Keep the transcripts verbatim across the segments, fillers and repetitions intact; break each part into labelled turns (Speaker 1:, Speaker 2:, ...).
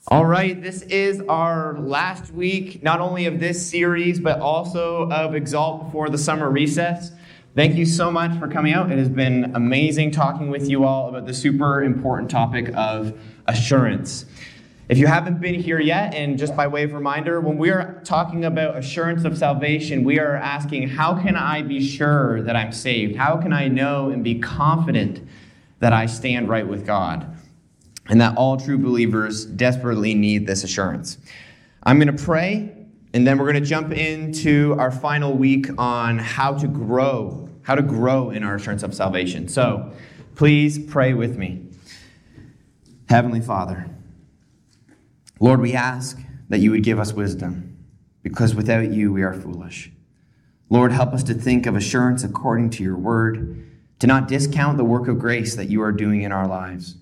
Speaker 1: All right, this is our last week, not only of this series, but also of Exalt before the summer recess. Thank you so much for coming out. It has been amazing talking with you all about the super important topic of assurance. If you haven't been here yet, and just by way of reminder, when we are talking about assurance of salvation, we are asking, how can I be sure that I'm saved? How can I know and be confident that I stand right with God? And that all true believers desperately need this assurance. I'm going to pray, and then we're going to jump into our final week on how to grow, how to grow in our assurance of salvation. So please pray with me. Heavenly Father, Lord, we ask that you would give us wisdom, because without you we are foolish. Lord, help us to think of assurance according to your word, to not discount the work of grace that you are doing in our lives,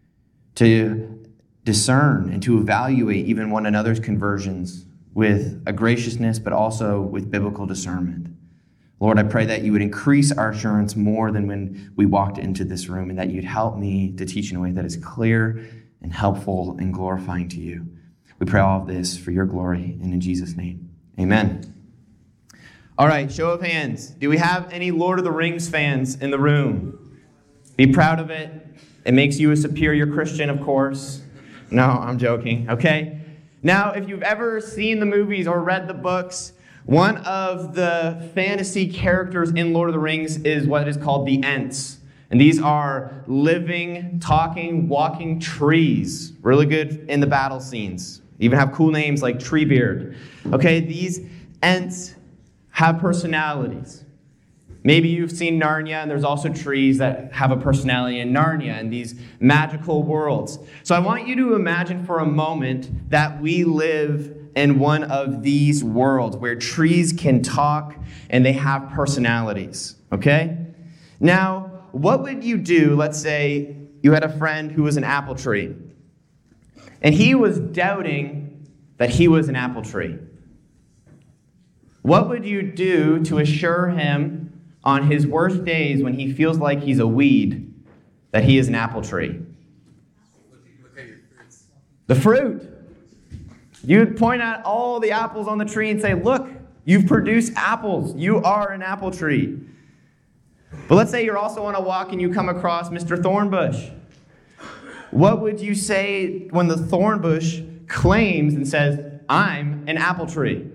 Speaker 1: to discern and to evaluate even one another's conversions with a graciousness, but also with biblical discernment. Lord, I pray that you would increase our assurance more than when we walked into this room, and that you'd help me to teach in a way that is clear and helpful and glorifying to you. We pray all of this for your glory, and in Jesus' name, amen. All right, show of hands. Do we have any Lord of the Rings fans in the room? Be proud of it. It makes you a superior Christian, of course. No, I'm joking, okay? Now, if you've ever seen the movies or read the books, one of the fantasy characters in Lord of the Rings is what is called the Ents. And these are living, talking, walking trees. Really good in the battle scenes. Even have cool names like Treebeard. Okay, these Ents have personalities. Maybe you've seen Narnia, and there's also trees that have a personality in Narnia and these magical worlds. So I want you to imagine for a moment that we live in one of these worlds where trees can talk and they have personalities, okay? Now, what would you do, let's say you had a friend who was an apple tree, and he was doubting that he was an apple tree. What would you do to assure him on his worst days, when he feels like he's a weed, that he is an apple tree?
Speaker 2: Look at your fruits.
Speaker 1: The fruit. You'd point at all the apples on the tree and say, look, you've produced apples. You are an apple tree. But let's say you're also on a walk and you come across Mister Thornbush. What would you say when the thornbush claims and says, I'm an apple tree?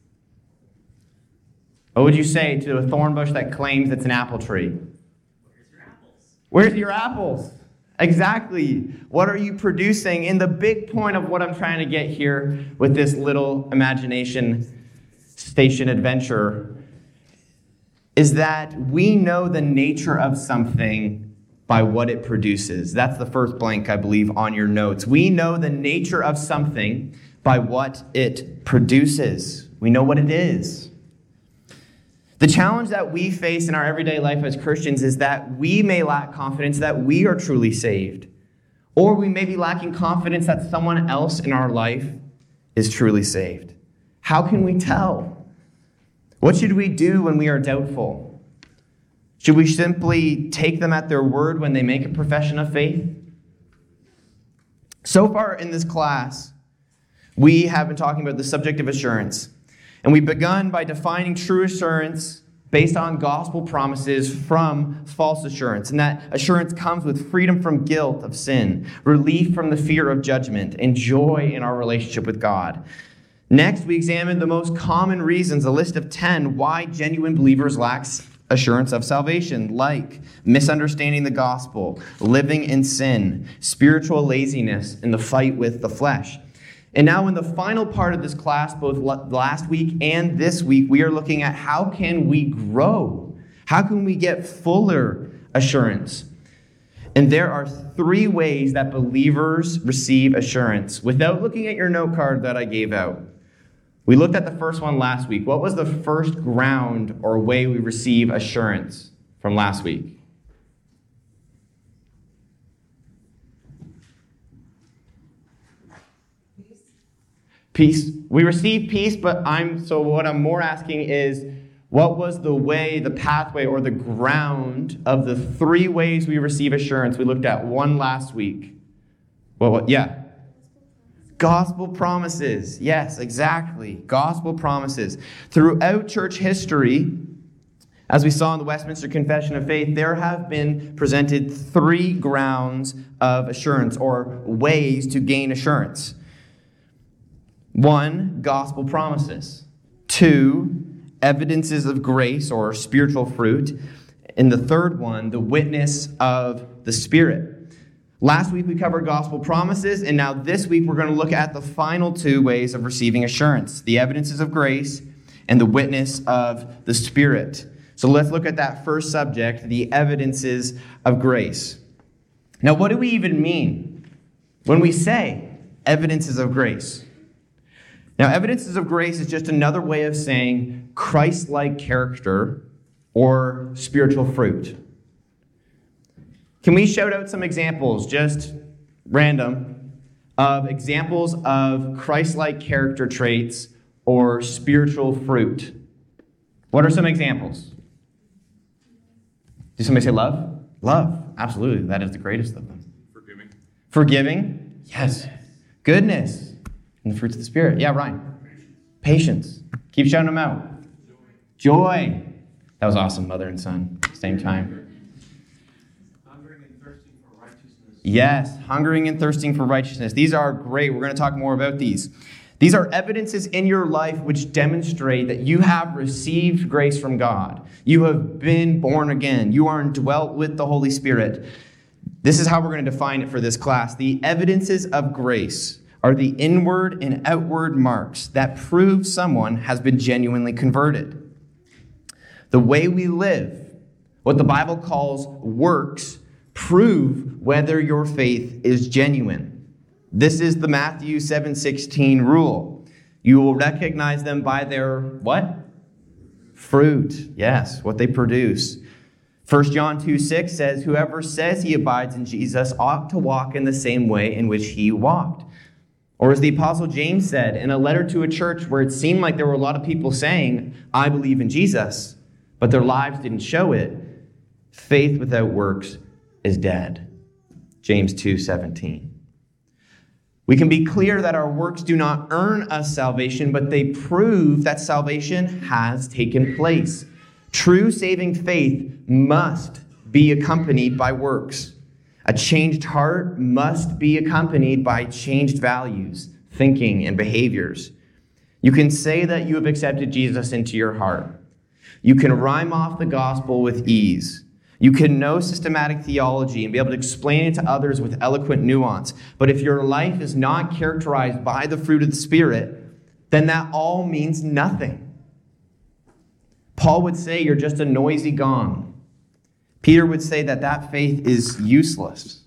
Speaker 1: What would you say to a thornbush that claims it's an apple tree?
Speaker 2: Where's your apples?
Speaker 1: Where's your apples? Exactly. What are you producing? And the big point of what I'm trying to get here with this little imagination station adventure is that we know the nature of something by what it produces. That's the first blank, I believe, on your notes. We know the nature of something by what it produces. We know what it is. The challenge that we face in our everyday life as Christians is that we may lack confidence that we are truly saved. Or we may be lacking confidence that someone else in our life is truly saved. How can we tell? What should we do when we are doubtful? Should we simply take them at their word when they make a profession of faith? So far in this class, we have been talking about the subject of assurance. And we've begun by defining true assurance based on gospel promises from false assurance. And that assurance comes with freedom from guilt of sin, relief from the fear of judgment, and joy in our relationship with God. Next, we examined the most common reasons, a list of ten, why genuine believers lack assurance of salvation, like misunderstanding the gospel, living in sin, spiritual laziness, and the fight with the flesh. And now in the final part of this class, both last week and this week, we are looking at how can we grow? How can we get fuller assurance? And there are three ways that believers receive assurance without looking at your note card that I gave out. We looked at the first one last week. What was the first ground or way we receive assurance from last week? Peace. We receive peace, but I'm so what I'm more asking is, what was the way, the pathway, or the ground of the three ways we receive assurance? We looked at one last week. Well, what, yeah. Gospel promises. Yes, exactly. Gospel promises. Throughout church history, as we saw in the Westminster Confession of Faith, there have been presented three grounds of assurance or ways to gain assurance. One, gospel promises. Two, evidences of grace or spiritual fruit. And the third one, the witness of the Spirit. Last week we covered gospel promises, and now this week we're going to look at the final two ways of receiving assurance, the evidences of grace and the witness of the Spirit. So let's look at that first subject, the evidences of grace. Now, what do we even mean when we say evidences of grace? Now, evidences of grace is just another way of saying Christ-like character or spiritual fruit. Can we shout out some examples, just random, of examples of Christ-like character traits or spiritual fruit? What are some examples? Did somebody say love? Love, absolutely. That is the greatest of them.
Speaker 2: Forgiving.
Speaker 1: Forgiving? Yes. Goodness. And the fruits of the Spirit. Yeah, Ryan. Patience. Keep shouting them out. Joy. That was awesome, mother and son, same time.
Speaker 2: Hungering and thirsting for righteousness.
Speaker 1: Yes, hungering and thirsting for righteousness. These are great. We're going to talk more about these. These are evidences in your life which demonstrate that you have received grace from God. You have been born again. You are indwelt with the Holy Spirit. This is how we're going to define it for this class. The evidences of grace are the inward and outward marks that prove someone has been genuinely converted. The way we live, what the Bible calls works, prove whether your faith is genuine. This is the Matthew seven sixteen rule. You will recognize them by their what? Fruit. Yes, what they produce. First John two six says, whoever says he abides in Jesus ought to walk in the same way in which he walked. Or as the Apostle James said in a letter to a church where it seemed like there were a lot of people saying, I believe in Jesus, but their lives didn't show it, faith without works is dead. James two seventeen. We can be clear that our works do not earn us salvation, but they prove that salvation has taken place. True saving faith must be accompanied by works. A changed heart must be accompanied by changed values, thinking, and behaviors. You can say that you have accepted Jesus into your heart. You can rhyme off the gospel with ease. You can know systematic theology and be able to explain it to others with eloquent nuance. But if your life is not characterized by the fruit of the Spirit, then that all means nothing. Paul would say you're just a noisy gong. Peter would say that that faith is useless.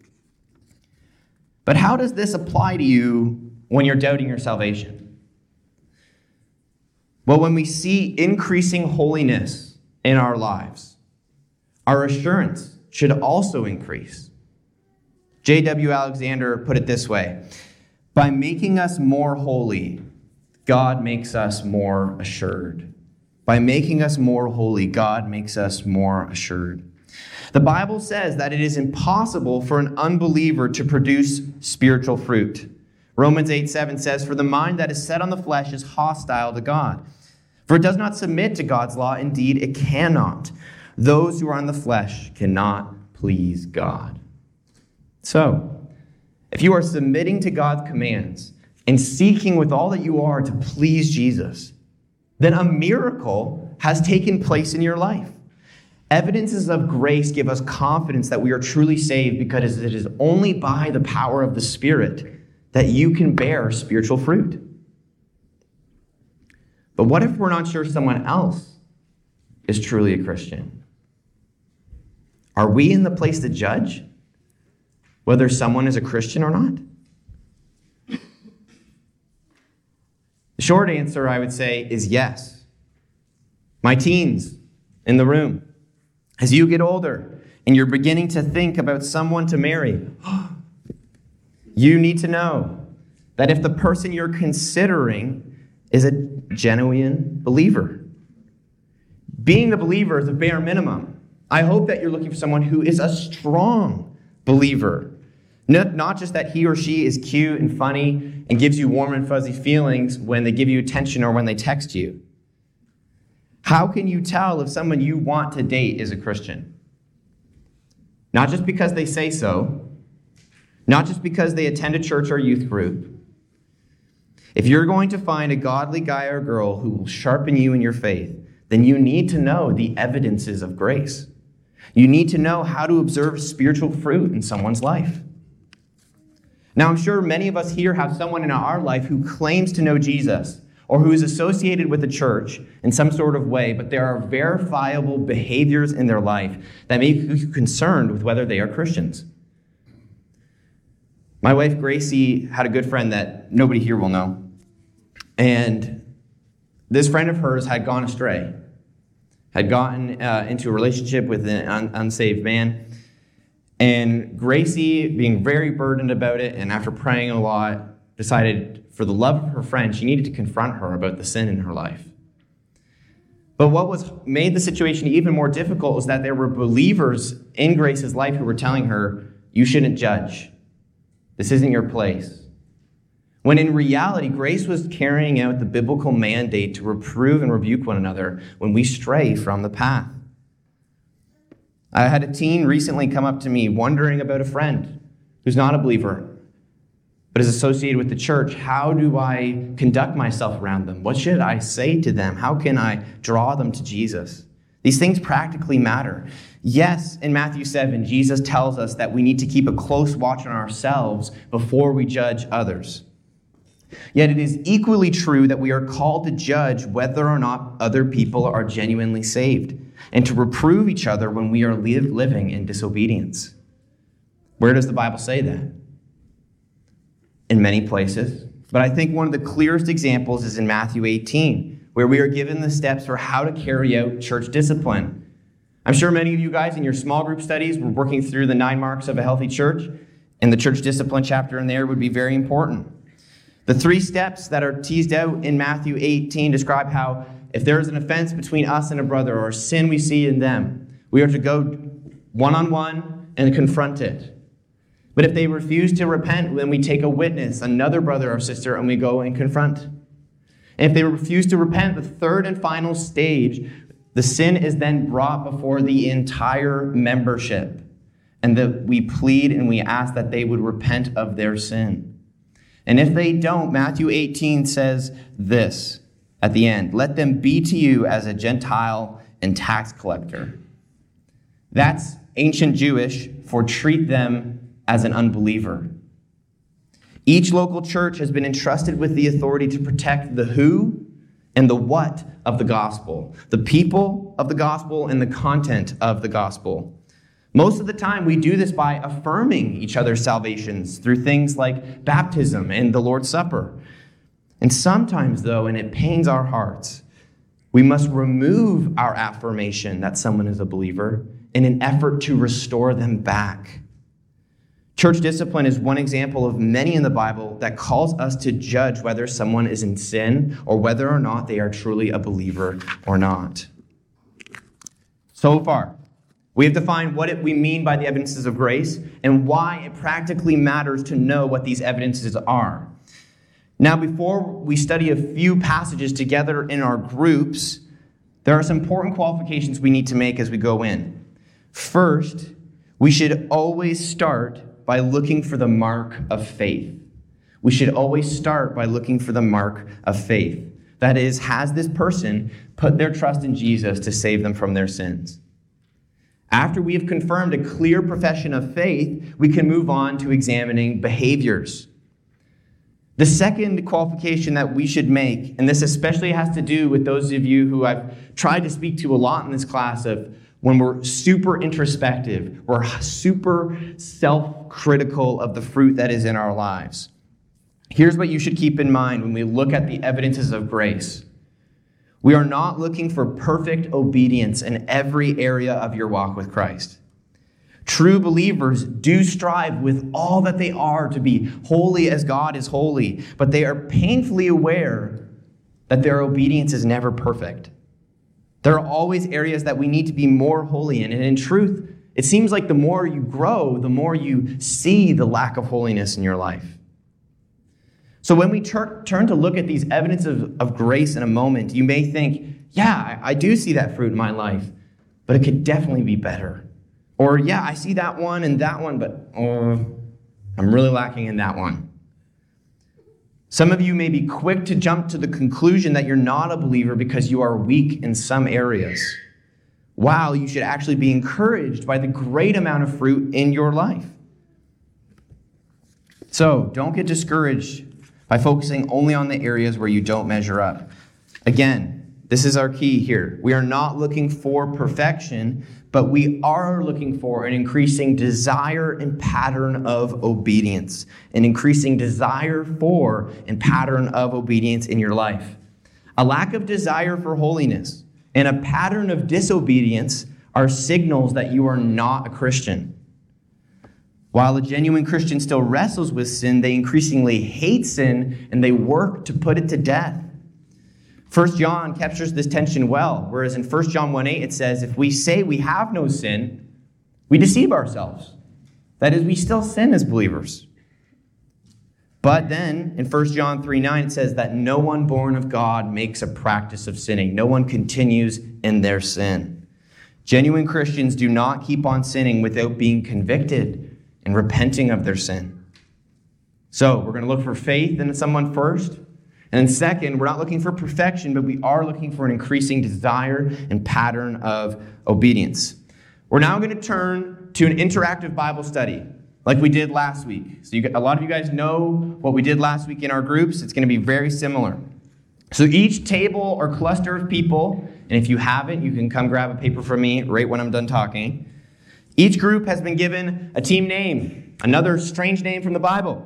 Speaker 1: But how does this apply to you when you're doubting your salvation? Well, when we see increasing holiness in our lives, our assurance should also increase. J W Alexander put it this way: by making us more holy, God makes us more assured. By making us more holy, God makes us more assured. The Bible says that it is impossible for an unbeliever to produce spiritual fruit. Romans eight seven says, for the mind that is set on the flesh is hostile to God. For it does not submit to God's law. Indeed, it cannot. Those who are in the flesh cannot please God. So, if you are submitting to God's commands and seeking with all that you are to please Jesus, then a miracle has taken place in your life. Evidences of grace give us confidence that we are truly saved because it is only by the power of the Spirit that you can bear spiritual fruit. But what if we're not sure someone else is truly a Christian? Are we in the place to judge whether someone is a Christian or not? The short answer, I would say, is yes. My teens in the room, as you get older and you're beginning to think about someone to marry, you need to know that if the person you're considering is a genuine believer. Being the believer is a bare minimum. I hope that you're looking for someone who is a strong believer. Not, not just that he or she is cute and funny and gives you warm and fuzzy feelings when they give you attention or when they text you. How can you tell if someone you want to date is a Christian? Not just because they say so, not just because they attend a church or youth group. If you're going to find a godly guy or girl who will sharpen you in your faith, then you need to know the evidences of grace. You need to know how to observe spiritual fruit in someone's life. Now, I'm sure many of us here have someone in our life who claims to know Jesus or who is associated with the church in some sort of way, but there are verifiable behaviors in their life that make you concerned with whether they are Christians. My wife, Gracie, had a good friend that nobody here will know. And this friend of hers had gone astray, had gotten uh, into a relationship with an un- unsaved man. And Gracie, being very burdened about it, and after praying a lot, decided for the love of her friend, she needed to confront her about the sin in her life. But what was made the situation even more difficult was that there were believers in Grace's life who were telling her, you shouldn't judge. This isn't your place. When in reality, Grace was carrying out the biblical mandate to reprove and rebuke one another when we stray from the path. I had a teen recently come up to me wondering about a friend who's not a believer, but is associated with the church. How do I conduct myself around them? What should I say to them? How can I draw them to Jesus? These things practically matter. Yes, in Matthew seven, Jesus tells us that we need to keep a close watch on ourselves before we judge others. Yet it is equally true that we are called to judge whether or not other people are genuinely saved, and to reprove each other when we are live, living in disobedience. Where does the Bible say that? In many places. But I think one of the clearest examples is in Matthew eighteen, where we are given the steps for how to carry out church discipline. I'm sure many of you guys in your small group studies were working through the nine marks of a healthy church, and the church discipline chapter in there would be very important. The three steps that are teased out in Matthew eighteen describe how if there is an offense between us and a brother or a sin we see in them, we are to go one-on-one and confront it. But if they refuse to repent, then we take a witness, another brother or sister, and we go and confront. And if they refuse to repent, the third and final stage, the sin is then brought before the entire membership, and that we plead and we ask that they would repent of their sin. And if they don't, Matthew eighteen says this at the end, let them be to you as a Gentile and tax collector. That's ancient Jewish for treat them as an unbeliever. Each local church has been entrusted with the authority to protect the who and the what of the gospel, the people of the gospel and the content of the gospel. Most of the time, we do this by affirming each other's salvations through things like baptism and the Lord's Supper. And sometimes, though, and it pains our hearts, we must remove our affirmation that someone is a believer in an effort to restore them back. Church discipline is one example of many in the Bible that calls us to judge whether someone is in sin or whether or not they are truly a believer or not. So far, we have defined what it, we mean by the evidences of grace and why it practically matters to know what these evidences are. Now, before we study a few passages together in our groups, there are some important qualifications we need to make as we go in. First, we should always start by looking for the mark of faith. We should always start by looking for the mark of faith. That is, has this person put their trust in Jesus to save them from their sins? After we have confirmed a clear profession of faith, we can move on to examining behaviors. The second qualification that we should make, and this especially has to do with those of you who I've tried to speak to a lot in this class of when we're super introspective, we're super self-critical of the fruit that is in our lives. Here's what you should keep in mind when we look at the evidences of grace. We are not looking for perfect obedience in every area of your walk with Christ. True believers do strive with all that they are to be holy as God is holy, but they are painfully aware that their obedience is never perfect. There are always areas that we need to be more holy in, and in truth, it seems like the more you grow, the more you see the lack of holiness in your life. So when we tur- turn to look at these evidence of, of grace in a moment, you may think, yeah, I, I do see that fruit in my life, but it could definitely be better. Or, yeah, I see that one and that one, but oh, I'm really lacking in that one. Some of you may be quick to jump to the conclusion that you're not a believer because you are weak in some areas, while you should actually be encouraged by the great amount of fruit in your life. So don't get discouraged by focusing only on the areas where you don't measure up. Again, this is our key here. We are not looking for perfection, but we are looking for an increasing desire and pattern of obedience. An increasing desire for and pattern of obedience in your life. A lack of desire for holiness and a pattern of disobedience are signals that you are not a Christian. While a genuine Christian still wrestles with sin, they increasingly hate sin and they work to put it to death. First John captures this tension well, whereas in First John one eight it says, if we say we have no sin, we deceive ourselves. That is, we still sin as believers. But then in First John three nine it says that no one born of God makes a practice of sinning. No one continues in their sin. Genuine Christians do not keep on sinning without being convicted and repenting of their sin. So we're going to look for faith in someone first. And then second, we're not looking for perfection, but we are looking for an increasing desire and pattern of obedience. We're now going to turn to an interactive Bible study like we did last week. So you, a lot of you guys know what we did last week in our groups. It's going to be very similar. So each table or cluster of people, and if you haven't, you can come grab a paper from me right when I'm done talking. Each group has been given a team name, another strange name from the Bible,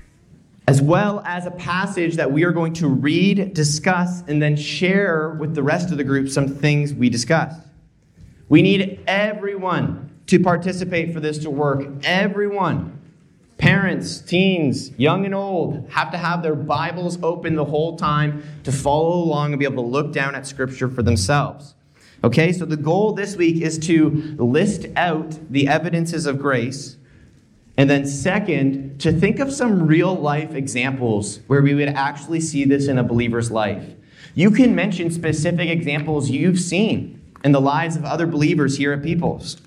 Speaker 1: as well as a passage that we are going to read, discuss, and then share with the rest of the group some things we discussed. We need everyone to participate for this to work. Everyone. Parents, teens, young and old, have to have their Bibles open the whole time to follow along and be able to look down at Scripture for themselves. Okay, so the goal this week is to list out the evidences of grace. And then second, to think of some real life examples where we would actually see this in a believer's life. You can mention specific examples you've seen in the lives of other believers here at Peoples.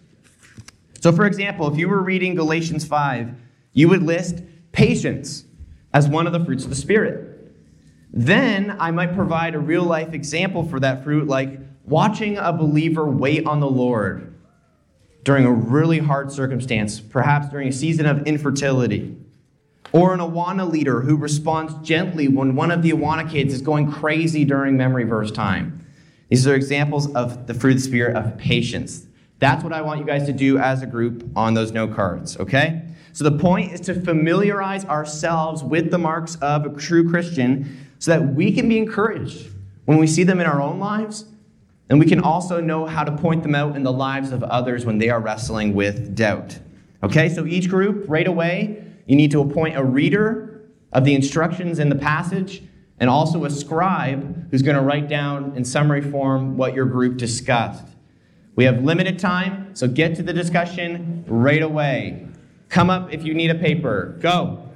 Speaker 1: So for example, if you were reading Galatians five, you would list patience as one of the fruits of the Spirit. Then I might provide a real life example for that fruit, like watching a believer wait on the Lord during a really hard circumstance, perhaps during a season of infertility. Or an Awana leader who responds gently when one of the Awana kids is going crazy during memory verse time. These are examples of the fruit of the Spirit of patience. That's what I want you guys to do as a group on those note cards, okay? So the point is to familiarize ourselves with the marks of a true Christian so that we can be encouraged when we see them in our own lives. And we can also know how to point them out in the lives of others when they are wrestling with doubt. Okay, so each group, right away, you need to appoint a reader of the instructions in the passage and also a scribe who's going to write down in summary form what your group discussed. We have limited time, so get to the discussion right away. Come up if you need a paper. Go.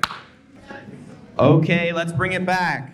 Speaker 1: Okay, let's bring it back.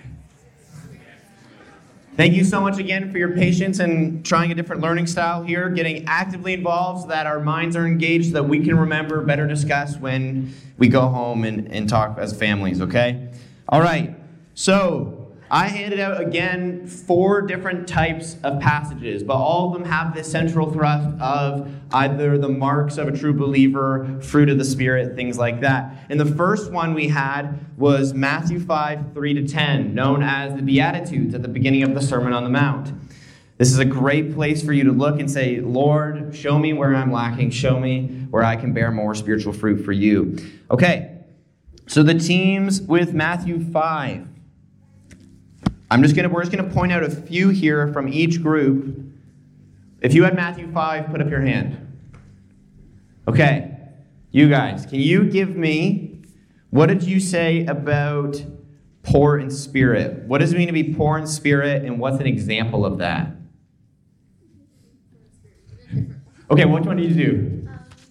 Speaker 1: Thank you so much again for your patience and trying a different learning style here, getting actively involved so that our minds are engaged, so that we can remember, better discuss when we go home and, and talk as families, okay? All right, so I handed out, again, four different types of passages, but all of them have this central thrust of either the marks of a true believer, fruit of the Spirit, things like that. And the first one we had was Matthew five, three to ten, known as the Beatitudes at the beginning of the Sermon on the Mount. This is a great place for you to look and say, Lord, show me where I'm lacking. Show me where I can bear more spiritual fruit for you. Okay, so the teams with Matthew five. I'm just gonna, we're just going to point out a few here from each group. If you had Matthew five, put up your hand. Okay, you guys, can you give me, what did you say about poor in spirit? What does it mean to be poor in spirit, and what's an example of that? Okay, which one did you do?
Speaker 3: Um,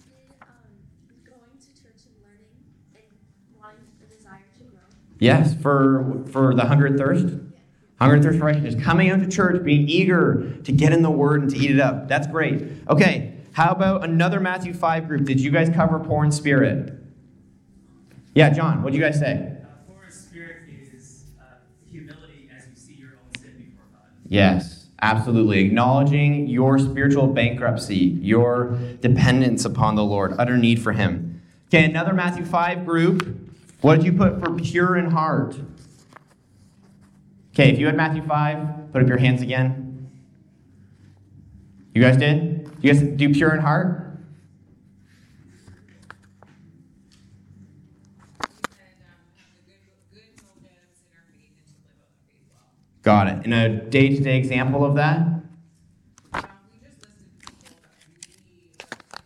Speaker 1: Yes, for for the hunger and thirst. Hunger and thirst for righteousness. Coming out to church, being eager to get in the Word and to eat it up. That's great. Okay, how about another Matthew five group? Did you guys cover poor in spirit? Yeah, John, what did you guys say?
Speaker 3: Uh, poor in spirit is uh, humility as you see your own sin before God.
Speaker 1: Yes, absolutely. Acknowledging your spiritual bankruptcy, your dependence upon the Lord, utter need for Him. Okay, another Matthew five group. What did you put for pure in heart? Okay, if you had Matthew five, put up your hands again. You guys did? You guys do pure in heart? Got it. And a day-to-day example of that?
Speaker 4: Um, we just listed people that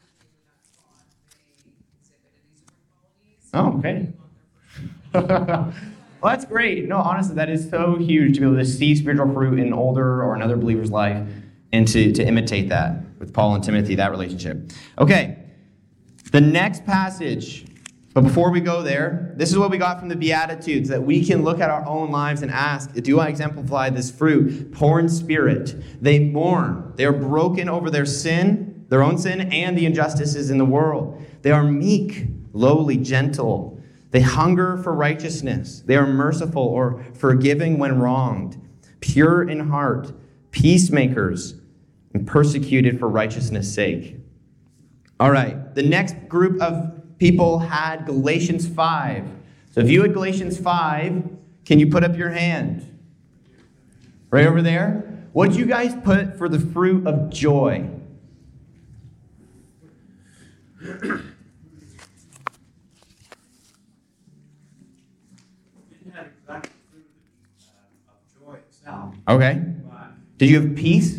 Speaker 4: really, uh,
Speaker 1: Oh,
Speaker 4: that thought they exhibited these different qualities.
Speaker 1: okay. Well, that's great. No, honestly, that is so huge to be able to see spiritual fruit in an older or another believer's life and to, to imitate that with Paul and Timothy, that relationship. Okay, the next passage. But before we go there, this is what we got from the Beatitudes, that we can look at our own lives and ask, do I exemplify this fruit? Poor in spirit. They mourn. They are broken over their sin, their own sin, and the injustices in the world. They are meek, lowly, gentle. They hunger for righteousness. They are merciful or forgiving when wronged, pure in heart, peacemakers, and persecuted for righteousness' sake. All right, the next group of people had Galatians five. So if you had Galatians five, can you put up your hand? Right over there. What did you guys put for the fruit of joy?
Speaker 2: We didn't have exact fruit uh, of joy itself,
Speaker 1: Okay.
Speaker 2: but
Speaker 1: Did you have peace?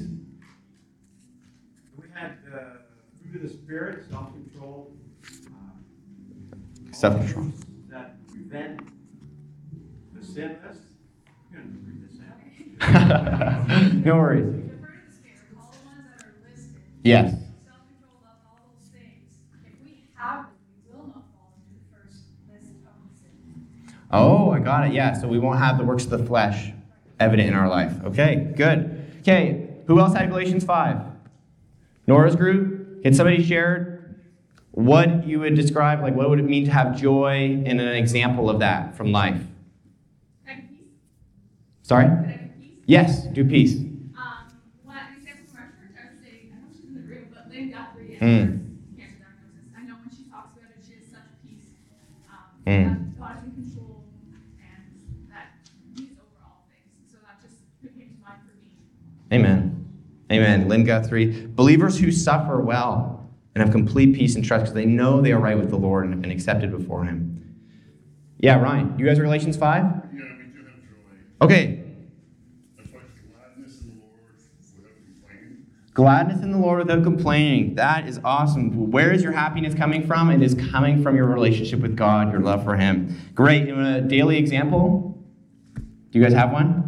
Speaker 2: we had the fruit of the Spirit, self-control,
Speaker 1: Self-control.
Speaker 2: that prevent the sinless. I'm going to read this out.
Speaker 1: No worries.
Speaker 4: The fruit of the Spirit, all the ones that are listed,
Speaker 1: Yes.
Speaker 4: self-control, love, all those things. If we have them, we will not fall into the first list of sin.
Speaker 1: Oh, I got it. Yeah, so we won't have the works of the flesh evident in our life. Okay, good. Okay, who else had Galatians five? Nora's group? Can somebody share what you would describe, like what would it mean to have joy and an example of that from life?
Speaker 4: Having peace.
Speaker 1: Sorry?
Speaker 4: Having peace.
Speaker 1: Yes, do peace.
Speaker 4: Um, one example from our church, I would say, I know she's in the room, but Lynn Guthrie is
Speaker 1: Mm.
Speaker 4: her cancer diagnosis. I know when she talks about it, she has such peace. Um,
Speaker 1: Mm.
Speaker 4: that God is in control and that He's over all things. So that just came to mind for me.
Speaker 1: Amen. Amen. Lynn Guthrie. Believers who suffer well and have complete peace and trust because they know they are right with the Lord and have been accepted before Him. Yeah, Ryan, you guys are Galatians five?
Speaker 5: Yeah, we do have joy.
Speaker 1: Okay.
Speaker 5: That's like gladness in the Lord without complaining.
Speaker 1: Gladness in the Lord without complaining. That is awesome. Where is your happiness coming from? It is coming from your relationship with God, your love for Him. Great. You want a daily example? Do you guys have one?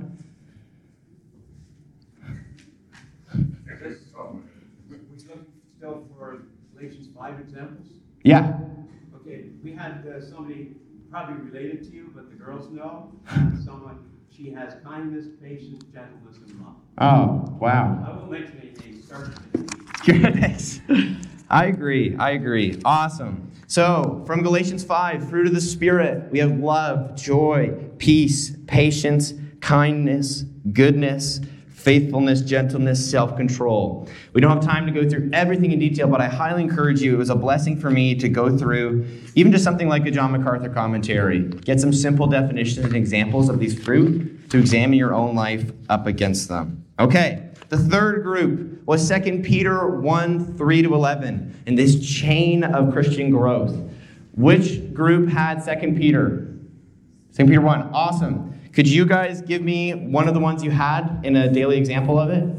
Speaker 2: We look still for Galatians five examples.
Speaker 1: Yeah.
Speaker 2: Okay, we had uh, somebody probably related to you, but the girls know. Uh, someone, she has kindness, patience, gentleness, and love.
Speaker 1: Oh, wow.
Speaker 2: I won't mention any names. Start with the
Speaker 1: Goodness. I agree. I agree. Awesome. So, from Galatians five, fruit of the Spirit, we have love, joy, peace, patience, kindness, goodness, faithfulness, gentleness, self-control. We don't have time to go through everything in detail, but I highly encourage you. It was a blessing for me to go through even just something like a John MacArthur commentary. Get some simple definitions and examples of these fruit to examine your own life up against them. Okay, the third group was Second Peter one, three to eleven, in this chain of Christian growth. Which group had Second Peter? Second Peter one, awesome. Could you guys give me one of the ones you had in a daily example of it?
Speaker 4: Yeah, so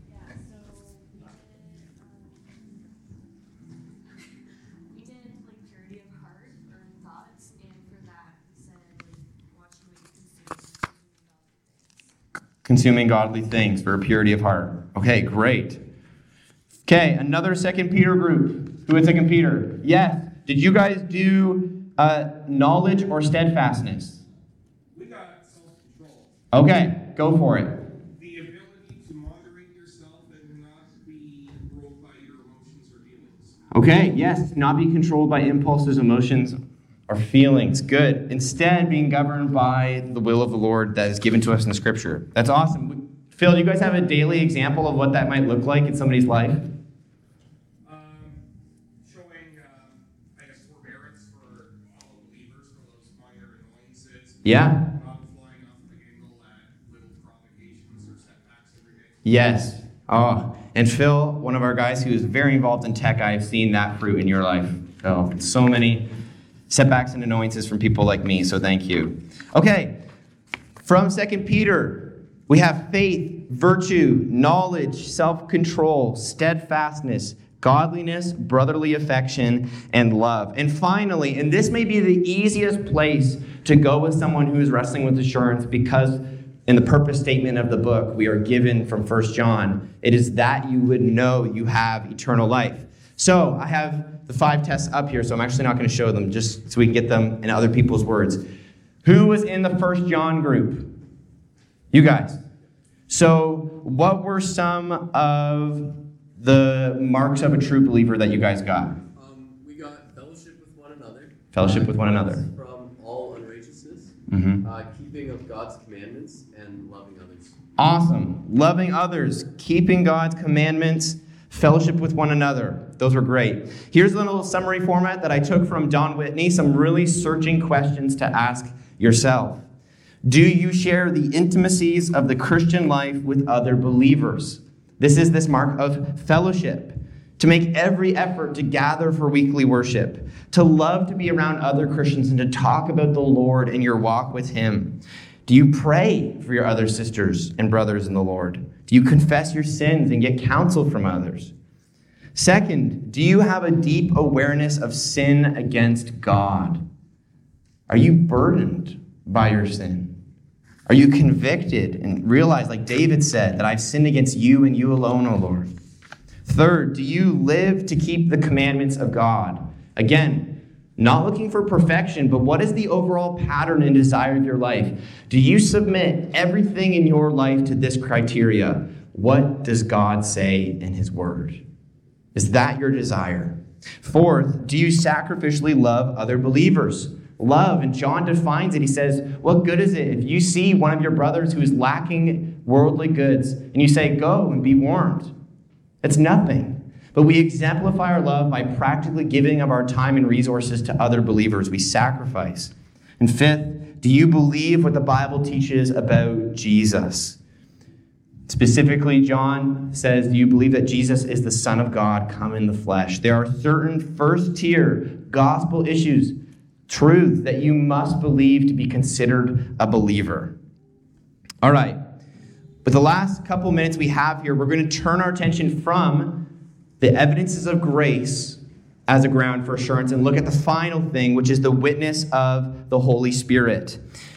Speaker 4: we did, um, we did like purity of heart or thoughts, and for that we said watching what you consume,
Speaker 1: Consuming godly things for a purity of heart. Okay, great. Okay, another Second Peter group. Who had Second Peter? Yes. Did you guys do uh, knowledge or steadfastness?
Speaker 5: got self-control.
Speaker 1: Okay, go for it.
Speaker 5: The ability to moderate yourself and not be ruled by your emotions or feelings.
Speaker 1: Okay, yes, not be controlled by impulses, emotions, or feelings. Good. Instead, being governed by the will of the Lord that is given to us in the Scripture. That's awesome. Phil, do you guys have a daily example of what that might look like in somebody's life?
Speaker 5: Um, showing, um, I guess, forbearance for all believers for those minor annoyances.
Speaker 1: Yeah.
Speaker 5: Not flying off the handle at little provocations or setbacks every day.
Speaker 1: Yes. Oh, and Phil, one of our guys who is very involved in tech, I have seen that fruit in your life. Oh, so many setbacks and annoyances from people like me, so thank you. Okay, from Second Peter, we have faith, virtue, knowledge, self-control, steadfastness, godliness, brotherly affection, and love. And finally, and this may be the easiest place to go with someone who is wrestling with assurance, because in the purpose statement of the book we are given from First John, it is that you would know you have eternal life. So I have the five tests up here, so I'm actually not going to show them, just so we can get them in other people's words. Who was in the First John group? You guys. So what were some of the marks of a true believer that you guys got?
Speaker 6: Um, we got fellowship with one another.
Speaker 1: Fellowship with one another.
Speaker 6: From all unrighteousness.
Speaker 1: Mm-hmm.
Speaker 6: Uh, keeping of God's commandments and loving others.
Speaker 1: Awesome. Loving others, keeping God's commandments, fellowship with one another. Those were great. Here's a little summary format that I took from Don Whitney, some really searching questions to ask yourself. Do you share the intimacies of the Christian life with other believers? This is this mark of fellowship. To make every effort to gather for weekly worship. To love to be around other Christians and to talk about the Lord and your walk with Him. Do you pray for your other sisters and brothers in the Lord? Do you confess your sins and get counsel from others? Second, do you have a deep awareness of sin against God? Are you burdened by your sin? Are you convicted and realize, like David said, that I've sinned against you and you alone, O Lord? Third, do you live to keep the commandments of God? Again, not looking for perfection, but what is the overall pattern and desire of your life? Do you submit everything in your life to this criteria? What does God say in His Word? Is that your desire? Fourth, do you sacrificially love other believers? Love, and John defines it. He says, what good is it if you see one of your brothers who is lacking worldly goods and you say, go and be warmed? It's nothing. But we exemplify our love by practically giving of our time and resources to other believers. We sacrifice. And fifth, do you believe what the Bible teaches about Jesus? Specifically, John says, do you believe that Jesus is the Son of God come in the flesh? There are certain first-tier gospel issues, truths that you must believe to be considered a believer. All right. But the last couple minutes we have here, we're going to turn our attention from the evidences of grace as a ground for assurance and look at the final thing, which is the witness of the Holy Spirit.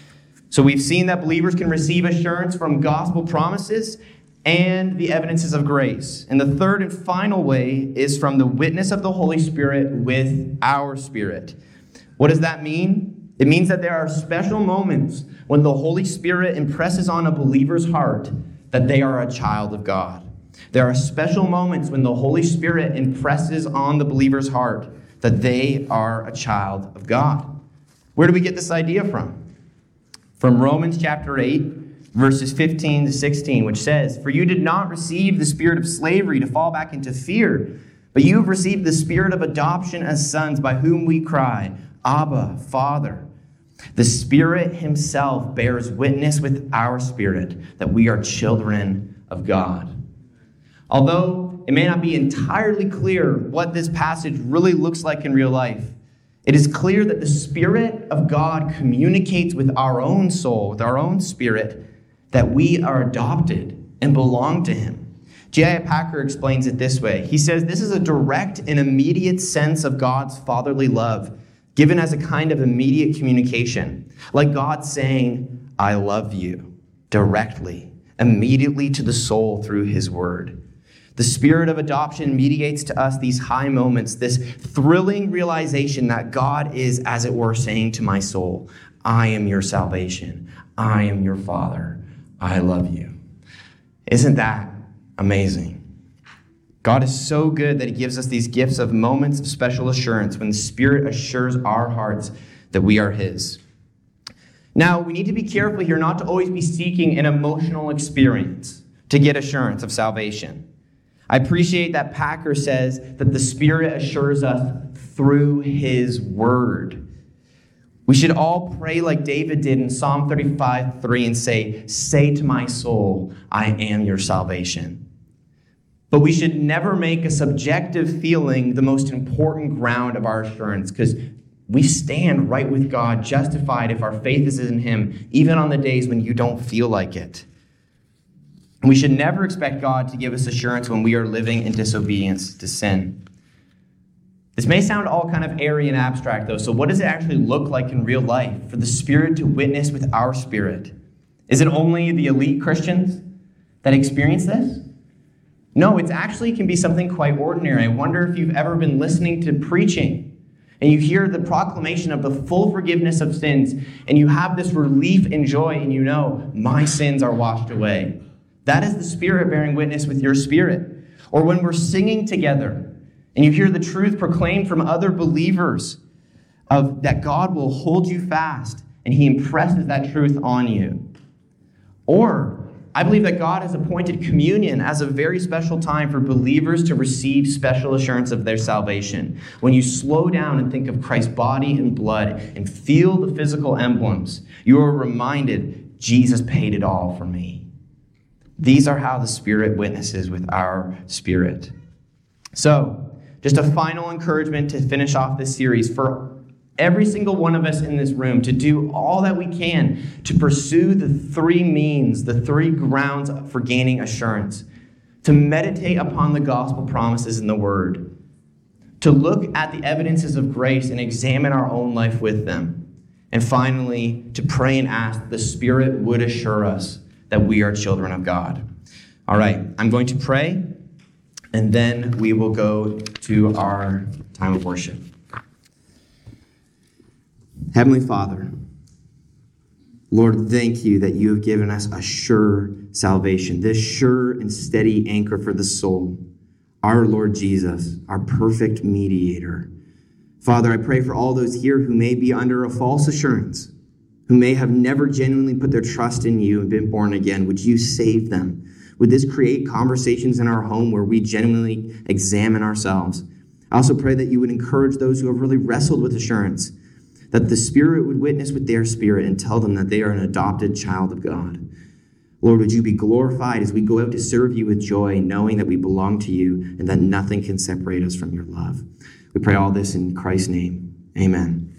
Speaker 1: So we've seen that believers can receive assurance from gospel promises and the evidences of grace. And the third and final way is from the witness of the Holy Spirit with our spirit. What does that mean? It means that there are special moments when the Holy Spirit impresses on a believer's heart that they are a child of God. There are special moments when the Holy Spirit impresses on the believer's heart that they are a child of God. Where do we get this idea from? From Romans chapter eight, verses fifteen to sixteen, which says, for you did not receive the spirit of slavery to fall back into fear, but you have received the spirit of adoption as sons, by whom we cry, Abba, Father. The Spirit Himself bears witness with our spirit that we are children of God. Although it may not be entirely clear what this passage really looks like in real life, it is clear that the Spirit of God communicates with our own soul, with our own spirit, that we are adopted and belong to Him. J I Packer explains it this way. He says, this is a direct and immediate sense of God's fatherly love, given as a kind of immediate communication, like God saying, I love you, directly, immediately to the soul through His word. The spirit of adoption mediates to us these high moments, this thrilling realization that God is, as it were, saying to my soul, I am your salvation. I am your Father. I love you. Isn't that amazing? God is so good that he gives us these gifts of moments of special assurance when the Spirit assures our hearts that we are his. Now, we need to be careful here not to always be seeking an emotional experience to get assurance of salvation. I appreciate that Packer says that the Spirit assures us through his word. We should all pray like David did in Psalm thirty-five three and say, "Say to my soul, I am your salvation." But we should never make a subjective feeling the most important ground of our assurance, because we stand right with God, justified if our faith is in him, even on the days when you don't feel like it. We should never expect God to give us assurance when we are living in disobedience to sin. This may sound all kind of airy and abstract, though, so what does it actually look like in real life for the Spirit to witness with our spirit? Is it only the elite Christians that experience this? No, it actually can be something quite ordinary. I wonder if you've ever been listening to preaching and you hear the proclamation of the full forgiveness of sins, and you have this relief and joy, and you know, my sins are washed away. That is the Spirit bearing witness with your spirit. Or when we're singing together and you hear the truth proclaimed from other believers of that God will hold you fast and he impresses that truth on you. Or I believe that God has appointed communion as a very special time for believers to receive special assurance of their salvation. When you slow down and think of Christ's body and blood and feel the physical emblems, you are reminded Jesus paid it all for me. These are how the Spirit witnesses with our spirit. So, just a final encouragement to finish off this series for every single one of us in this room to do all that we can to pursue the three means, the three grounds for gaining assurance, to meditate upon the gospel promises in the Word, to look at the evidences of grace and examine our own life with them, and finally, to pray and ask that the Spirit would assure us that we are children of God. All right, I'm going to pray, and then we will go to our time of worship. Heavenly Father, Lord, thank you that you have given us a sure salvation, this sure and steady anchor for the soul, our Lord Jesus, our perfect mediator. Father, I pray for all those here who may be under a false assurance, who may have never genuinely put their trust in you and been born again. Would you save them? Would this create conversations in our home where we genuinely examine ourselves? I also pray that you would encourage those who have really wrestled with assurance, that the Spirit would witness with their spirit and tell them that they are an adopted child of God. Lord, would you be glorified as we go out to serve you with joy, knowing that we belong to you and that nothing can separate us from your love. We pray all this in Christ's name. Amen.